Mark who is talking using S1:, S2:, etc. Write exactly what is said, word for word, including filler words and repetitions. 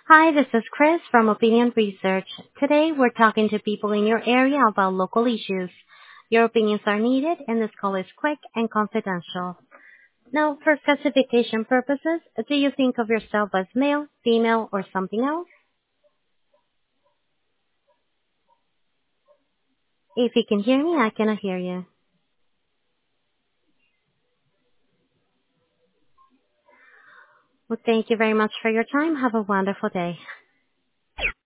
S1: Hi, this is Chris from Opinion Research. Today we're talking to people in your area about local issues. Your opinions are needed and this call is quick and confidential. Now, for classification purposes, do you think of yourself as male, female, or something else? If you can hear me, I cannot hear you. Well, thank you very much for your time. Have a wonderful day.